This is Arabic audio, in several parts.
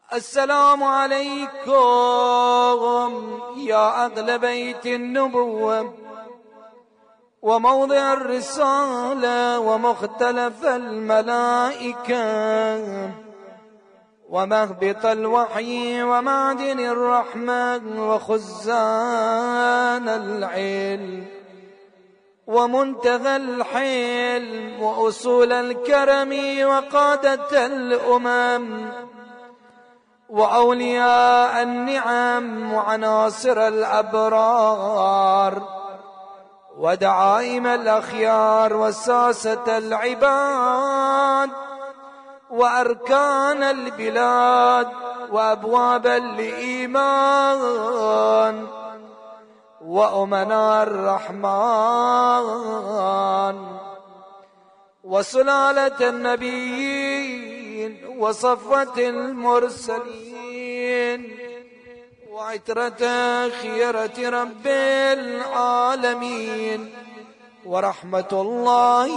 السلام عليكم يا أهل بيت النبوة وموضع الرسالة ومختلف الملائكة ومهبط الوحي ومعدن الرحمة وخزان العلم ومنتهى الحلم وأصول الكرم وقادة الأمم وأولياء النعم وعناصر الأبرار ودعائم الأخيار وساسة العباد وأركان البلاد وأبواب الإيمان وأمناء الرحمن وسلالة النبيين وصفوة المرسلين وعترة خيرة رب العالمين ورحمة الله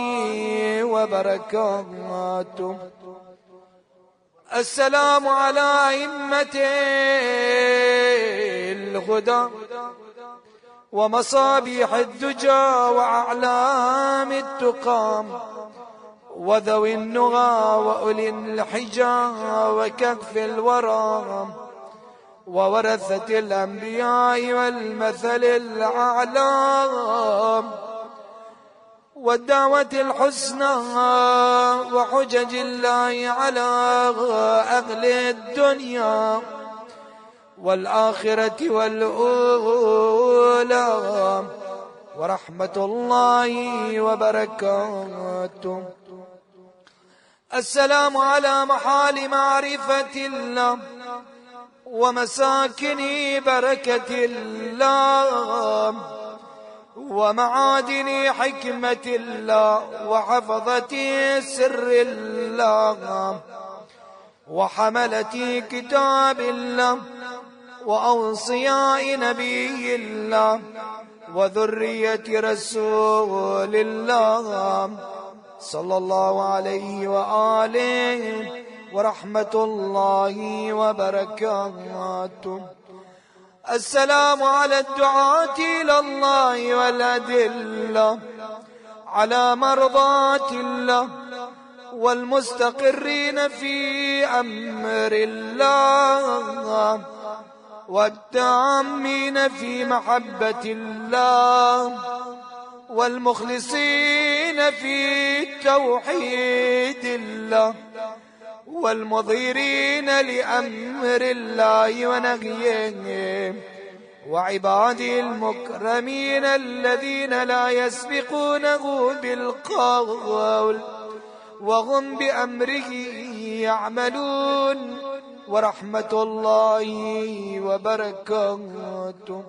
وبركاته. السلام على أئمة الهدى ومصابيح الدجى وأعلام التقام وذوي النغى وأولي الحجى وكف الورى وورثة الأنبياء والمثل الأعلى والدعوة الحسنى وحجج الله على أهل الدنيا والآخرة والأولى ورحمة الله وبركاته. السلام على محال معرفة الله ومساكن بركة الله ومعادن حكمة الله وحفظة سر الله وحملة كتاب الله وأوصياء نبي الله وذرية رسول الله صلى الله عليه وآله ورحمة الله وبركاته. السلام على الدعاة إلى الله والأدلة على مرضاة الله والمستقرين في أمر الله والتامين في محبة الله والمخلصين في توحيد الله والمظهرين لأمر الله ونهيه وعباده المكرمين الذين لا يسبقونه بالقول وهم بأمره يعملون ورحمة الله وبركاته.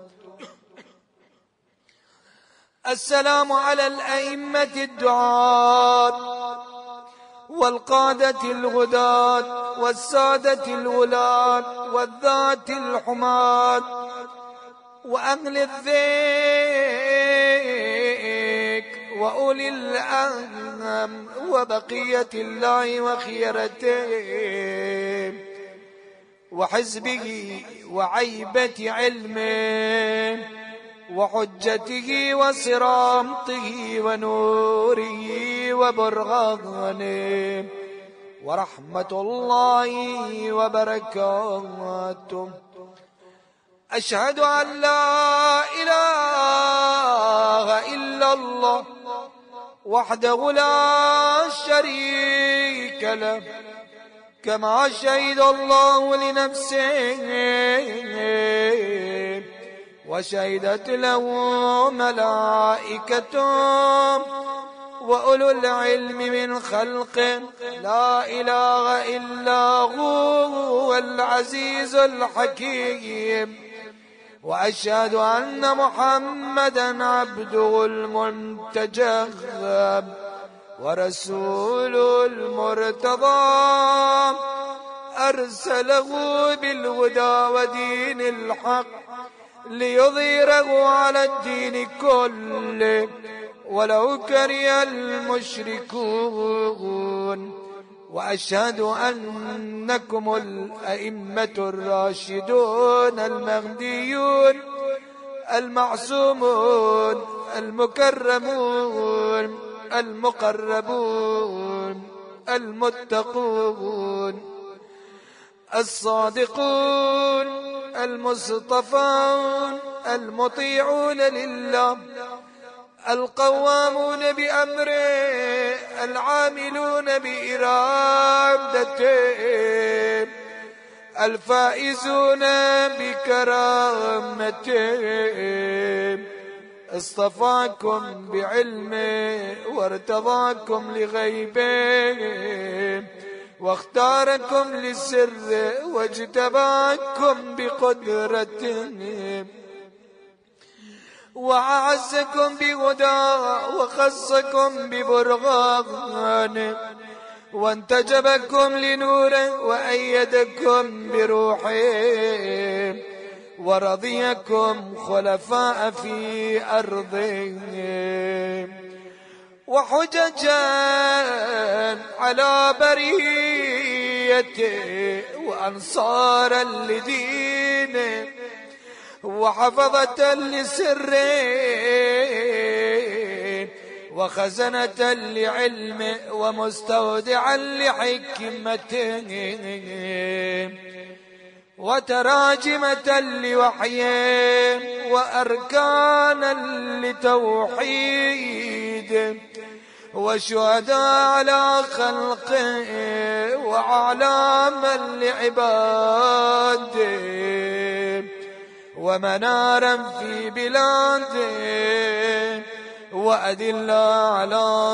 السلام على الأئمة الدعاة والقادة الغداة والسادة الولاة والذات الحماة وأهل الذيك وأولي الأهم وبقية الله وخيرته وحزبه وعيبة علمه وحجته وصرامته ونوره وبرهانه ورحمة الله وبركاته. أشهد أن لا إله إلا الله وحده لا شريك له كما شهد الله لنفسه وشهدت له ملائكته وأولو العلم من خلقه لا إله إلا هو العزيز الحكيم. وأشهد أن محمدا عبده المنتجب ورسول المرتضى أرسله بالهدى ودين الحق ليظهره على الدين كله ولو كره المشركون وأشهد أنكم الأئمة الراشدون المهديون المعصومون المكرمون المقربون المتقون الصادقون المصطفون المطيعون لله القوامون بأمره العاملون بإرادته الفائزون بكرامته اصطفاكم بعلمه وارتضاكم لغيبه واختاركم لسره واجتباكم بقدرته وأعزكم بهداه وخصكم ببرهانه وانتجبكم لنوره وأيدكم بروحه ورضيكم خلفاء في أرضه وحججا على بريته وأنصارا لدينه وحفظة لسره وخزنة لعلمه ومستودعا لحكمته وتراجمة لوحيه وأركانا لتوحيده وشهداء على خلقه وأعلاما لعباده ومنارا في بلاده وأدلة على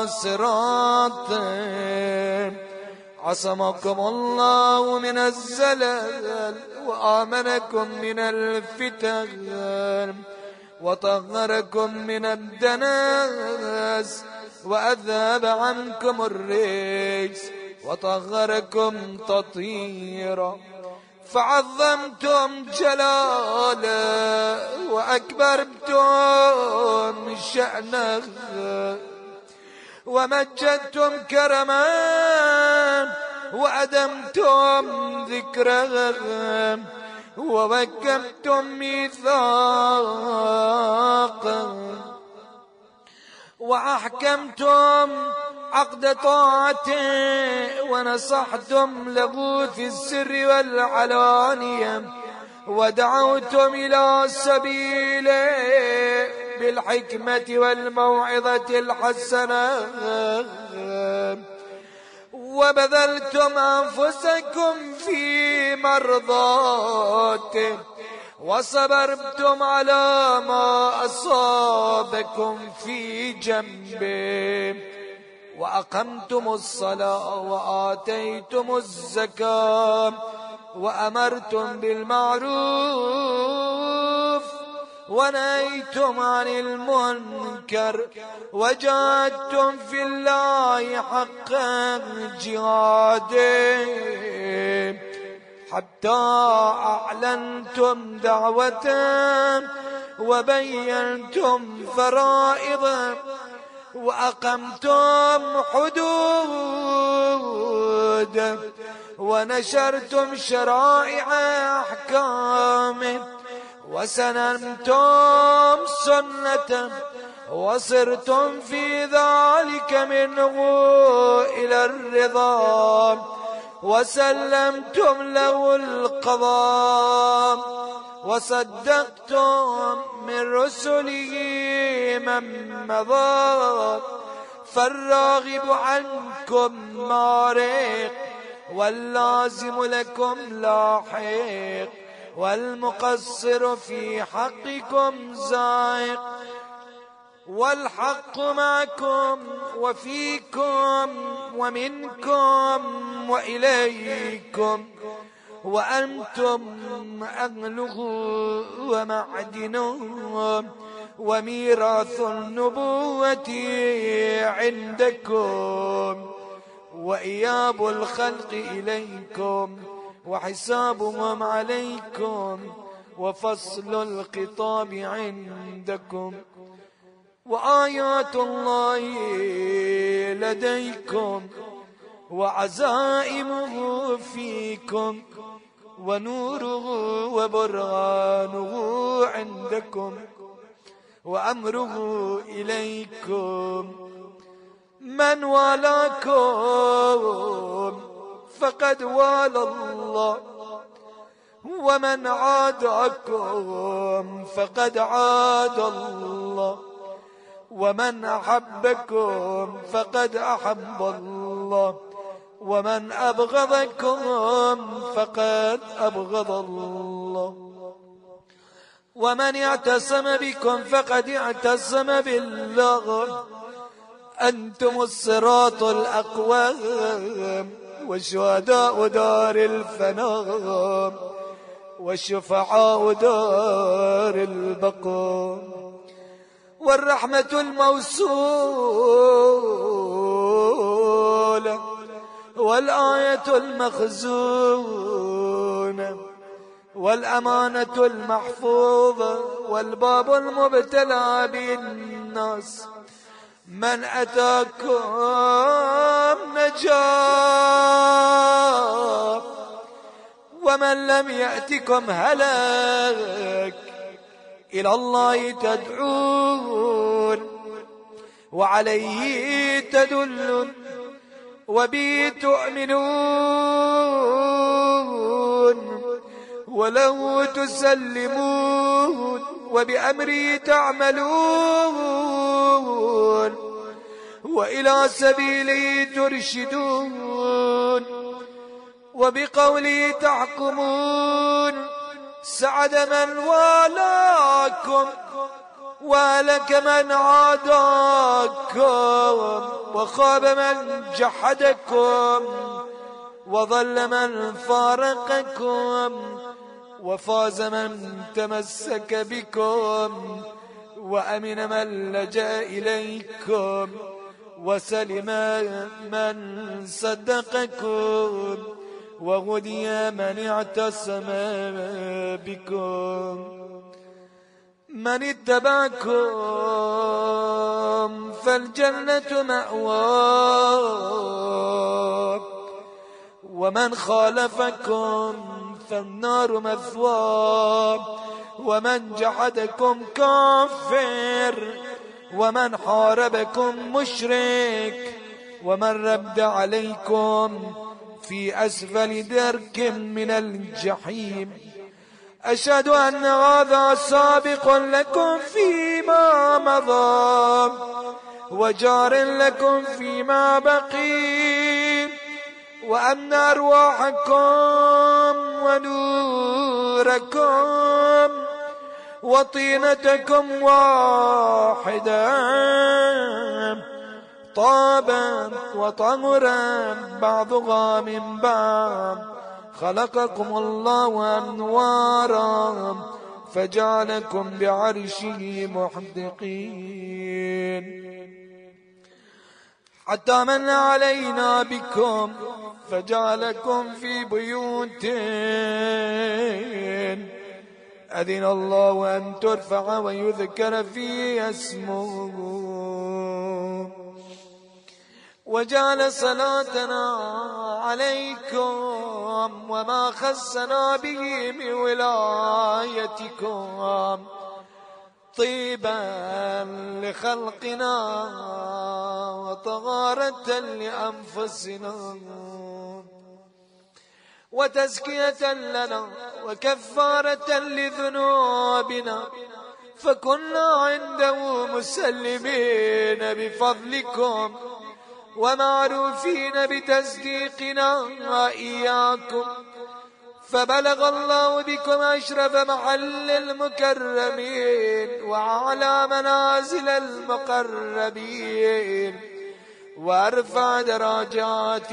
صراطه عصمكم الله من الزلل وآمنكم من الفتن وطهركم من الدنس وأذهب عنكم الرجس وطهركم تطهيرا فعظمتم جلاله وأكبرتم شأنه ومجدتم كرما وأدمتم ذكره ووكبتم ميثاقه وأحكمتم عقد طاعته ونصحتم له في السر والعلانية ودعوتم إلى سبيله بالحكمة والموعظة الحسنة وبذلتم أنفسكم في مرضاته وصبرتم على ما أصابكم في جنبه وأقمتم الصلاة وآتيتم الزكاة وأمرتم بالمعروف ونهيتم عن المنكر وجاهدتم في الله حق جهاده حتى أعلنتم دعوته وبينتم فرائضه وأقمتم حدوده ونشرتم شرائع أحكامه وسننتم سنته وصرتم في ذلك منه إلى الرضا وسلمتم له القضاء وصدقتم من رسله من مضى فالراغب عنكم مارق واللازم لكم لاحق والمقصر في حقكم زائق والحق معكم وفيكم ومنكم وإليكم وأنتم أهله ومعدنه وميراث النبوة عندكم وإياب الخلق إليكم وحسابهم عليكم وفصل الخطاب عندكم وآيات الله لديكم وعزائمه فيكم، ونوره وبرهانه عندكم، وأمره إليكم. من والاكم فقد والى الله، ومن عاداكم فقد عاد الله، ومن أحبكم فقد أحب الله، ومن أبغضكم فقد أبغض الله، ومن اعتصم بكم فقد اعتصم بالله. أنتم الصراط الأقوام، وشهداء دار الفناء، والشفعاء دار البقاء، والرحمة الموصولة، والآية المخزونة، والأمانة المحفوظة، والباب المبتلى بالناس. من أتاكم نجا، ومن لم يأتكم هلك. إلى الله تدعون، وعليه تدلون، وبه تؤمنون، وله تسلمون، وبأمره تعملون، وإلى سبيله ترشدون، وبقوله تحكمون. سعد من والاكم، وهلك من عاداكم، وخاب من جحدكم، وضل من فارقكم، وفاز من تمسك بكم، وأمن من لجأ إليكم، وسلم من صدقكم، وغدي من اعتصم بكم. من اتبعكم فالجنة مأواه، ومن خالفكم فالنار مثواه، ومن جحدكم كافر، ومن حاربكم مشرك، ومن رد عليكم في أسفل درك من الجحيم. أشهد أن هذا سابق لكم فيما مضى، وجار لكم فيما بقي، وأن أرواحكم ونوركم وطينتكم واحدة، طابا وطهرا بعضها من بعض. خلقكم الله أنوارا، فجعلكم بعرشه محدقين، حتى من علينا بكم فجعلكم في بيوت أذن الله أن ترفع ويذكر فيها اسمه، وجعل صلاتنا عليكم وما خصنا به من ولايتكم طيبا لخلقنا وطهارة لأنفسنا وتزكية لنا وكفارة لذنوبنا، فكنا عنده مسلمين بفضلكم ومعروفين بتصديقنا إياكم، فبلغ الله بكم أشرف محل المكرمين وأعلى منازل المقربين وأرفع درجات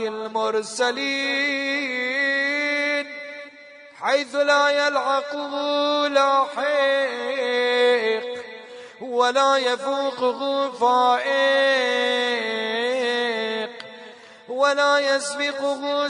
المرسلين، حيث لا يلحقه لاحق ولا يفوقه فائق ولا يسبقه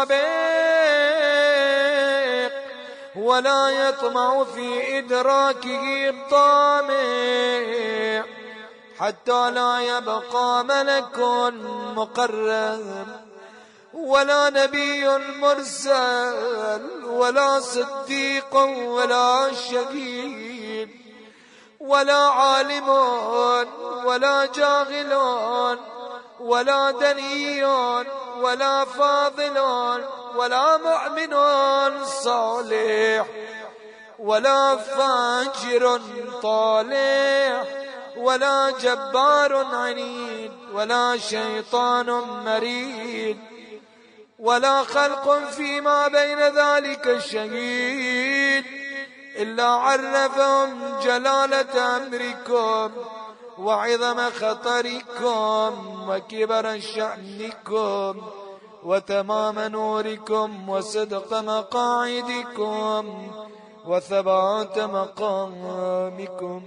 سابق ولا يطمع في إدراكه طامع، حتى لا يبقى ملك مقرب ولا نبي مرسل ولا صديق ولا شهيد ولا عالم ولا جاهل ولا دني ولا فاضل ولا مؤمن صالح ولا فاجر طالح ولا جبار عنيد ولا شيطان مريد ولا خلق فيما بين ذلك شهيد إلا عرفهم جلالة أمركم وعظم خطركم وكبر شأنكم وتمام نوركم وصدق مقاعدكم وثبات مقامكم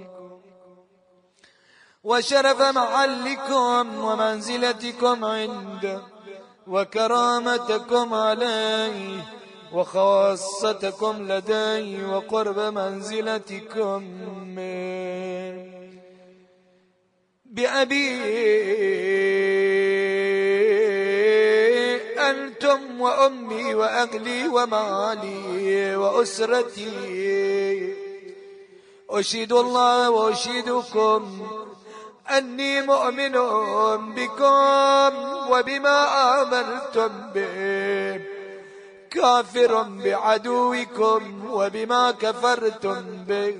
وشرف محلكم ومنزلتكم عنده وكرامتكم عليه وخاصتكم لديه وقرب منزلتكم منه بأبي أنتم وأمي وأهلي ومالي وأسرتي أشهد الله وأشهدكم أني مؤمن بكم وبما آمنتم به كافر بعدوكم وبما كفرتم به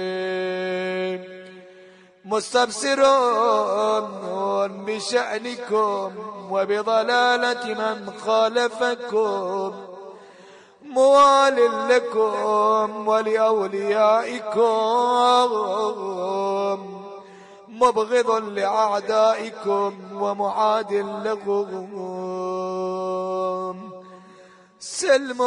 مستبصر بشأنكم وبضلالة من خالفكم موال لكم ولأوليائكم مبغض لأعدائكم ومعاد لهم سلم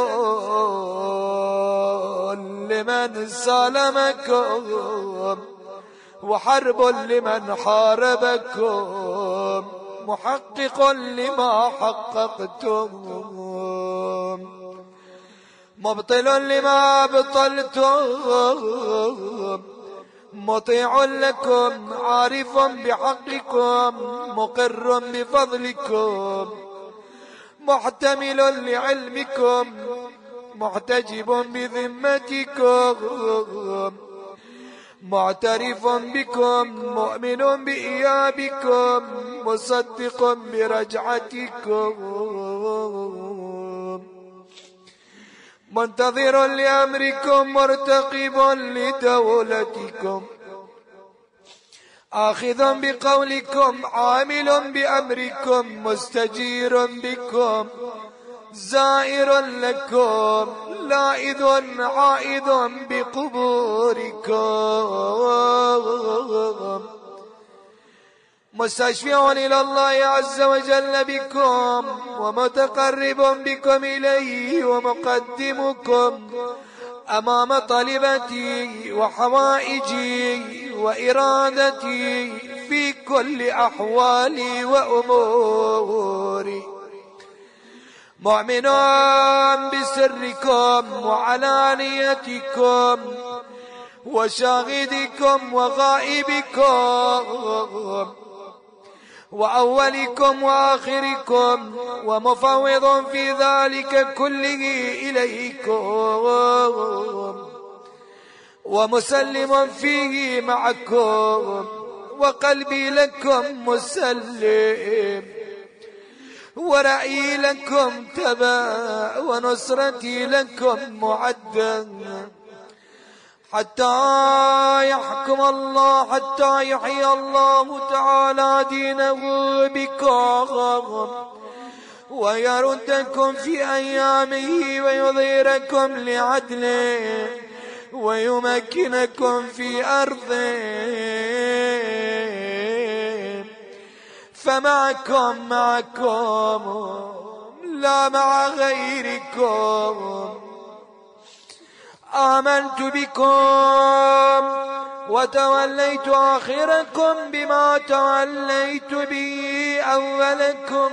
لمن سالمكم وحرب لمن حاربكم محقق لما حققتم مبطل لما أبطلتم مطيع لكم عارف بحقكم مقر بفضلكم محتمل لعلمكم محتجب بذمتكم معترف بكم مؤمن بإيابكم مصدق برجعتكم منتظر لأمركم مرتقب لدولتكم آخذ بقولكم عامل بأمركم مستجير بكم زائر لكم لائذ عائذ بقبوركم مستشفع إلى الله عز وجل بكم ومتقرب بكم إليه ومقدمكم أمام طلبتي وحوائجي وإرادتي في كل أحوالي وأموري مؤمن بسركم وعلانيتكم وشاهدكم وغائبكم وأولكم وآخركم ومفوض في ذلك كله إليكم ومسلم فيه معكم وقلبي لكم مسلم ورأيي لكم تبع ونصرتي لكم معدة حتى يحكم الله حتى يحيي الله تعالى دينه بكم ويردكم في أيامه ويظهركم لعدله ويمكنكم في أرضه فمعكم لا مع غيركم آمنت بكم وتوليت آخركم بما توليت به أولكم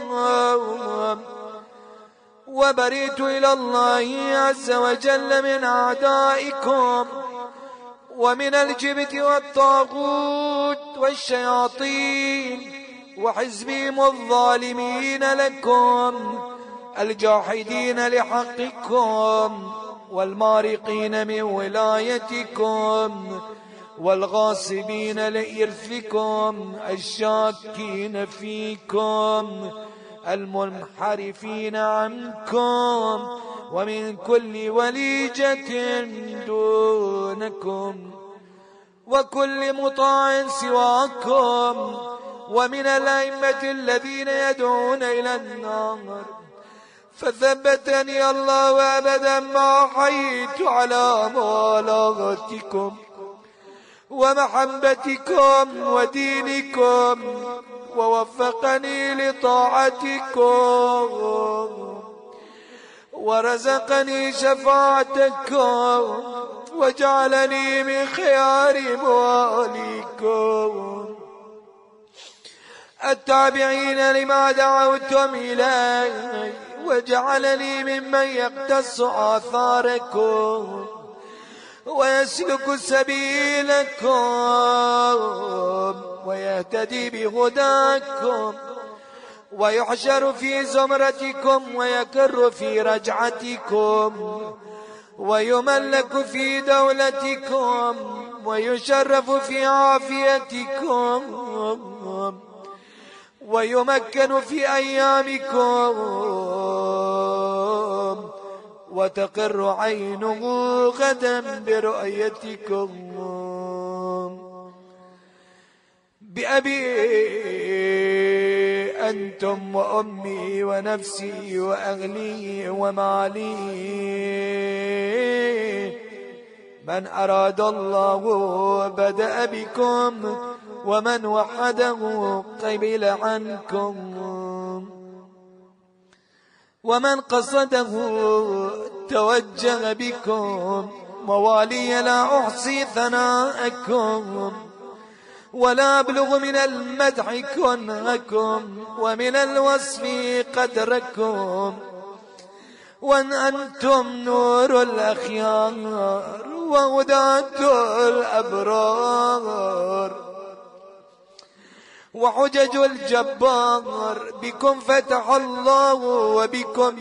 وبريت إلى الله عز وجل من أعدائكم ومن الجبت والطاغوت والشياطين وحزبهم الظالمين لكم الجاحدين لحقكم والمارقين من ولايتكم والغاصبين لإرثكم الشاكين فيكم المنحرفين عنكم ومن كل وليجة دونكم وكل مطاع سواكم ومن الأئمة الذين يدعون إلى النار. فثبتني الله أبدا ما حييت على موالاتكم ومحبتكم ودينكم ووفقني لطاعتكم ورزقني شفاعتكم وجعلني من خيار مواليكم التابعين لما دعوتم إليه وجعلني ممن يقتص آثاركم ويسلك سبيلكم ويهتدي بهداكم ويحشر في زمرتكم ويكر في رجعتكم ويملك في دولتكم ويشرف في عافيتكم ويمكن في أيامكم وتقر عينه غدا برؤيتكم. بأبي أنتم وأمي ونفسي وأهلي ومالي من أراد الله بدأ بكم ومن وحده قبل عنكم ومن قصده توجه بكم موالي لا أحصي ثناءكم ولا أبلغ من المدح كنهكم ومن الوصف قدركم وأن أنتم نور الأخيار وهداة الأبرار وحجج الجبار. بكم فتح الله وبكم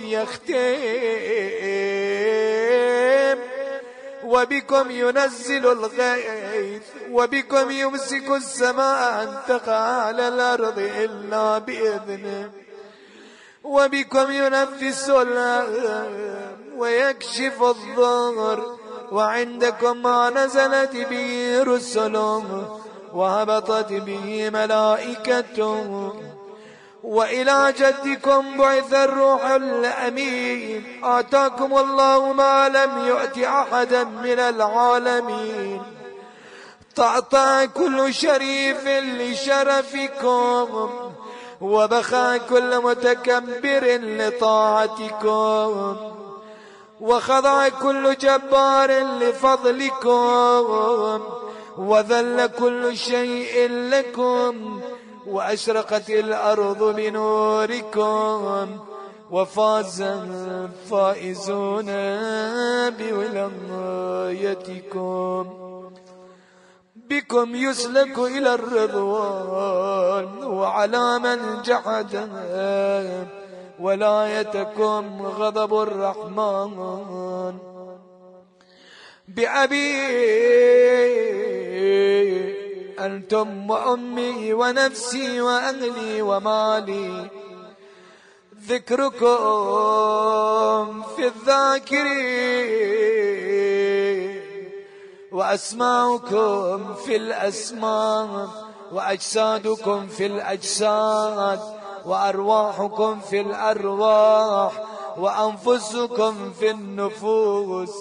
يختم وبكم ينزل الغيث وبكم يمسك السماء أن تقع على الأرض إلا بإذنه وبكم ينفس ويكشف الضر وعندكم ما نزلت به رسله وهبطت به ملائكته وإلى جدكم بعث الروح الأمين آتاكم الله ما لم يؤت أحدا من العالمين تعطى كل شريف لشرفكم وبخى كل متكبر لطاعتكم وخضع كل جبار لفضلكم وذل كل شيء لكم وأشرقت الأرض بنوركم وفاز الفائزون بولايتكم. بكم يسلك إلى الرضوان وعلى من جحد ولايتكم غضب الرحمن. بأبي أنتم وأمي ونفسي وأهلي ومالي ذكركم في الذاكرين وأسماؤكم في الأسماء وأجسادكم في الأجساد وأرواحكم في الأرواح وأنفسكم في النفوس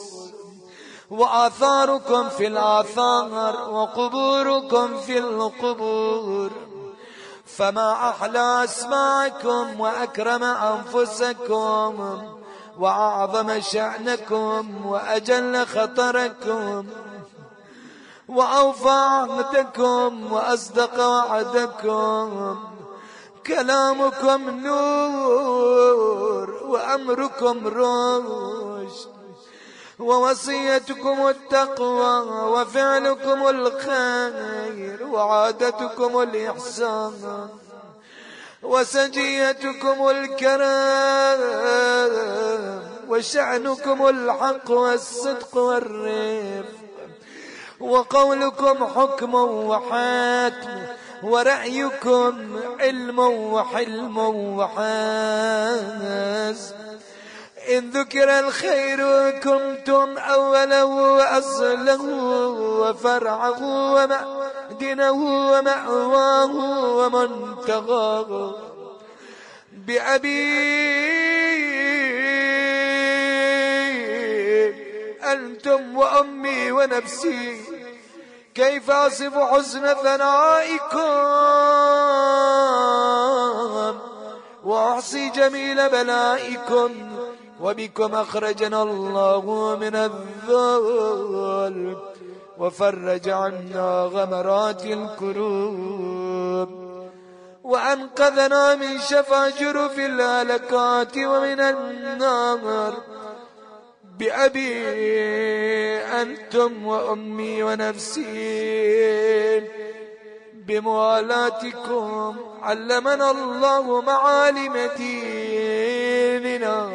وآثاركم في الآثار وقبوركم في القبور. فما أحلى أسماءكم وأكرم أنفسكم وأعظم شأنكم وأجل خطركم وأوفى عهدكم وأصدق وعدكم. كلامكم نور وأمركم رشد ووصيتكم التقوى وفعلكم الخير وعادتكم الإحسان. وسجيتكم الكرم، وشأنكم الحق والصدق والرفق، وقولكم حكم وحاتم، ورأيكم علم وحلم وحاز. إن ذكر الخير كنتم أولا وأصلا وفرعه ومأدنه ومأواه ومنتهاه. بأبي أنتم وأمي ونفسي كيف أصف حسن ثنائكم وأحصي جميل بلائكم. وبكم أخرجنا الله من الذل وفرج عنا غمرات الكروب، وأنقذنا من شفا جرف الهلكات ومن النار. بأبي أنتم وأمي ونفسي بموالاتكم علمنا الله معالم ديننا،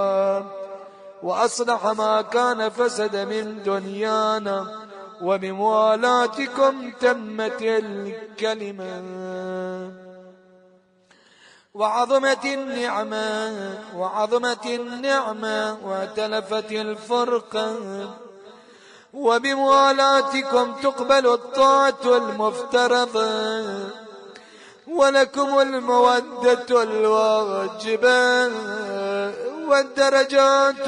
وأصلح ما كان فسد من دنيانا. وبموالاتكم تمت الكلمة وعظمت النعمة وتلفت الفرقة. وبموالاتكم تقبل الطاعة المفترضة، ولكم المودة الواجبة والدرجات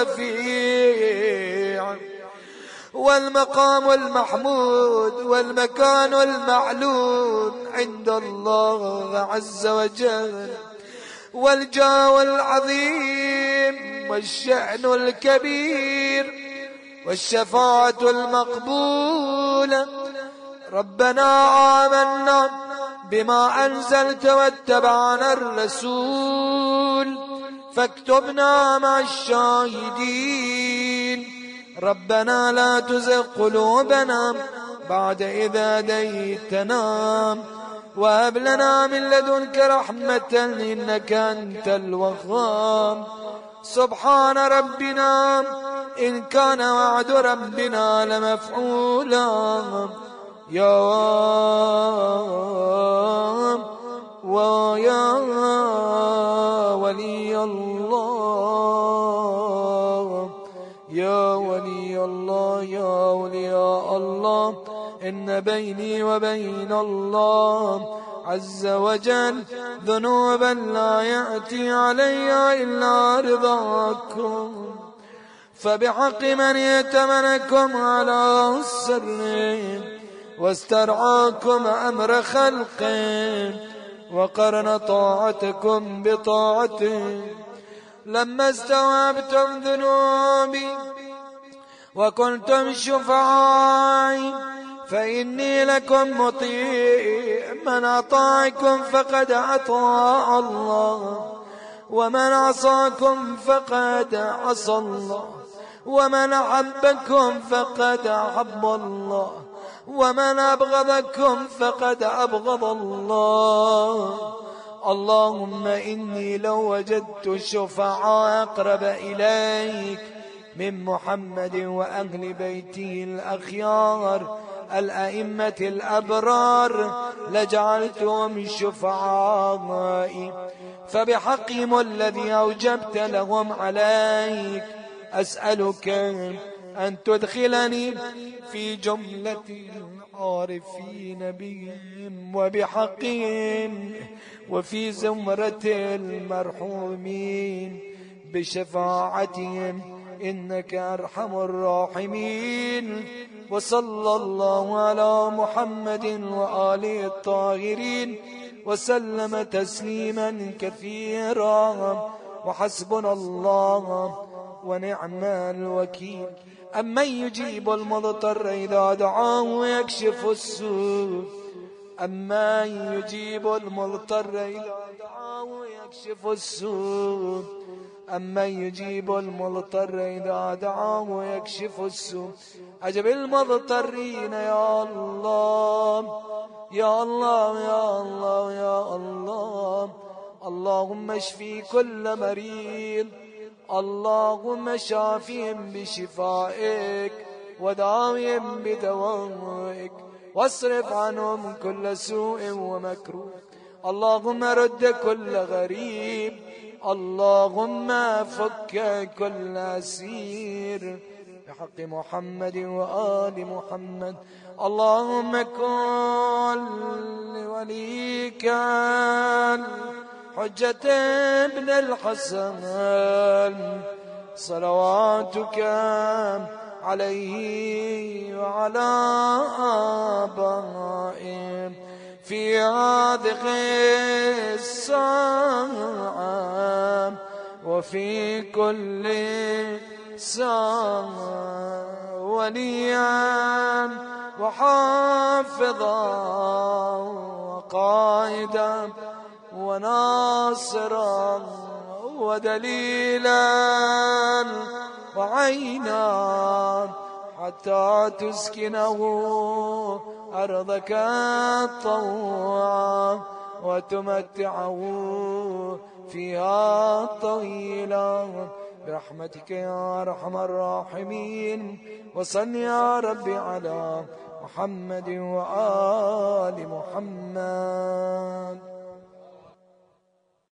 الرفيعة والمقام المحمود والمكان المعلوم عند الله عز وجل، والجاه العظيم والشأن الكبير والشفاعة المقبولة. ربنا آمنا بما أنزلت واتبعنا الرسول فاكتبنا مع الشاهدين. ربنا لا تزغ قلوبنا بعد إذ هديتنا وهب لنا من لدنك رحمة إنك أنت الوهاب. سبحان ربنا إن كان وعد ربنا لمفعولا. يا ولي الله، يا ولي الله، يا أولياء الله، إن بيني وبين الله عز وجل ذنوبا لا يأتي علي إلا رضاكم. فبحق من ائتمنكم على السر واسترعاكم أمر خلقه وقرن طاعتكم بطاعته، لما استوعبتم ذنوبي وكنتم شفعاء فإني لكم مطيع. من أطاعكم فقد أطاع الله، ومن عصاكم فقد عصى الله، ومن أحبكم فقد أحب الله، ومن أبغضكم فقد أبغض الله. اللهم إني لو وجدت شفعاء أقرب إليك من محمد وأهل بيته الأخيار الأئمة الأبرار لجعلتهم شفعائي. فبحقهم الذي أوجبت لهم عليك أسألك أن تدخلني في جملة العارفين بهم وبحقهم وفي زمرة المرحومين بشفاعتهم إنك أرحم الراحمين. وصلى الله على محمد وآله الطاهرين وسلم تسليما كثيرا. وحسبنا الله ونعم الوكيل. أمن يجيب المضطر إذا دعاه ويكشف السوء، أمن يجيب المضطر إذا دعاه ويكشف السوء، أمن يجيب المضطر إذا دعاه ويكشف السوء. أجب المضطرين يا الله يا الله يا الله يا الله. اللهم اشفي كل مريض، اللهم شافهم بشفائك وداوهم بدوائك، واصرف عنهم كل سوء ومكروه. اللهم رد كل غريب، اللهم فك كل أسير بحق محمد وآل محمد. اللهم كن لوليك حجة ابن الحسن صلواتك عليه وعلى آبائه في هذه الساعة وفي كل ساعة وليا وحافظا وقائدا وناصرا ودليلا وعينا حتى تسكنه أرضك طوعا وتمتعه فيها طويلا برحمتك يا أرحم الراحمين. وصل يا رب على محمد وآل محمد.